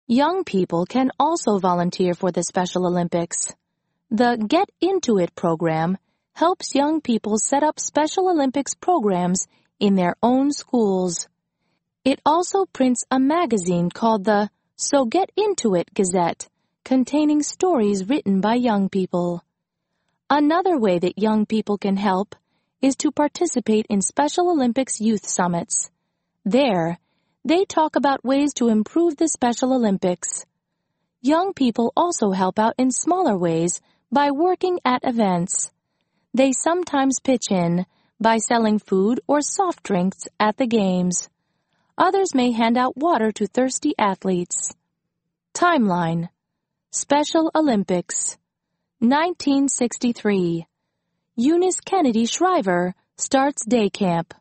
Young people can also volunteer for the Special Olympics. The Get Into It program helps young people set up Special Olympics programs in their own schools. It also prints a magazine called the So Get Into It Gazette, containing stories written by young people. Another way that young people can help is to participate in Special Olympics youth summits. There, they talk about ways to improve the Special Olympics. Young people also help out in smaller ways by working at events. They sometimes pitch in by selling food or soft drinks at the games. Others may hand out water to thirsty athletes. Timeline: Special Olympics. 1963. Eunice Kennedy Shriver starts day camp.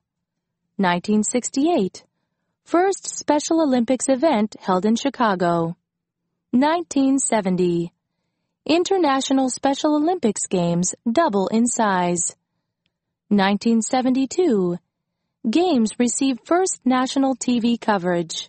1968. First Special Olympics event held in Chicago. 1970. International Special Olympics Games double in size. 1972. Games receive first national TV coverage.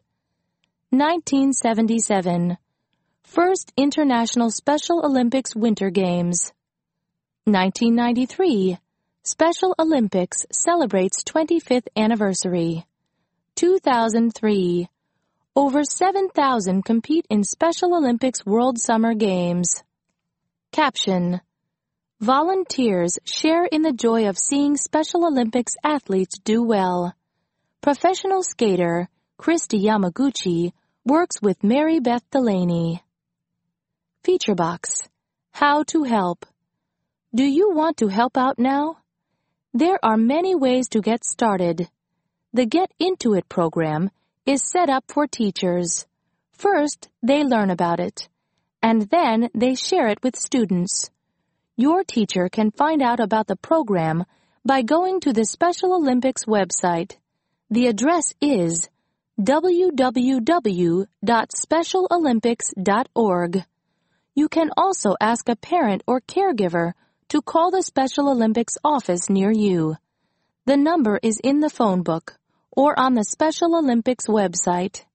1977. First International Special Olympics Winter Games. 1993. Special Olympics celebrates 25th anniversary. 2003. Over 7,000 compete in Special Olympics World Summer Games. Caption: Volunteers share in the joy of seeing Special Olympics athletes do well. Professional skater Christy Yamaguchi works with Mary Beth Delaney. Feature box: How to help. Do you want to help out now? There are many ways to get started. The Get Into It program is set up for teachers. First, they learn about it, and then they share it with students. Your teacher can find out about the program by going to the Special Olympics website. The address is www.specialolympics.org. You can also ask a parent or caregiver to call the Special Olympics office near you. The number is in the phone book or on the Special Olympics website.